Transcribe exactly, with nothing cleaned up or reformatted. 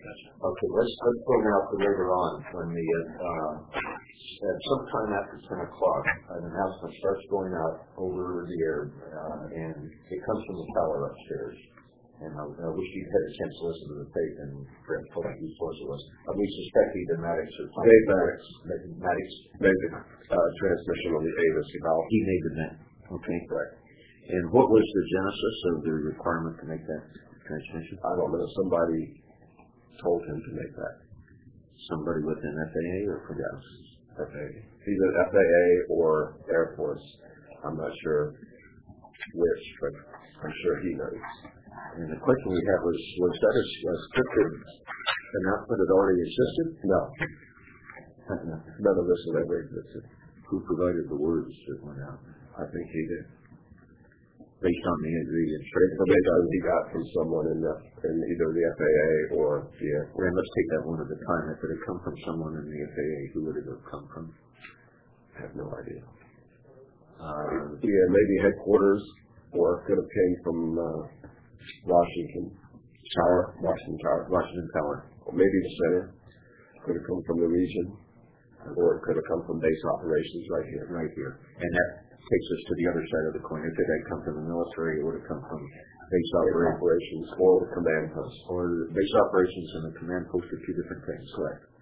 Okay, let's let's go now to later on when the uh, at some time after ten o'clock, an announcement starts going out over the air, uh, and it comes from the tower upstairs. And I, I wish you'd had a chance to listen to the tape and perhaps told me whose voice it was. Uh, we suspect either Maddox or Tom. Dave Maddox. Maddox made the uh, transmission on the Avis about. He made the net. Okay, correct. And what was the genesis of the requirement to make that transmission? I don't know. Somebody told him to make that. Somebody within F A A or from yes, F A A. Either F A A or Air Force. I'm not sure which, but I'm sure he knows. And the question we have was, was that a, a scripted announcement that already existed? No. None of this had ever existed. Who provided the words that went out? I think he did. Based on the ingredients. Information he got from someone in, the, in either the F A A or the Air Force. Well, let's take that one at a time. If it had come from someone in the F A A, who would it have come from? I have no idea. Uh, yeah, maybe headquarters, or it could have came from uh, Washington Tower, Washington Tower, Washington Tower, or maybe the center. Could have come from the region, or it could have come from base operations right here, right here. And that takes us to the other side of the coin. If it had come from the military, it would have come from base operations, operations or the command post. Or the base operations and the command post are two different things. Correct.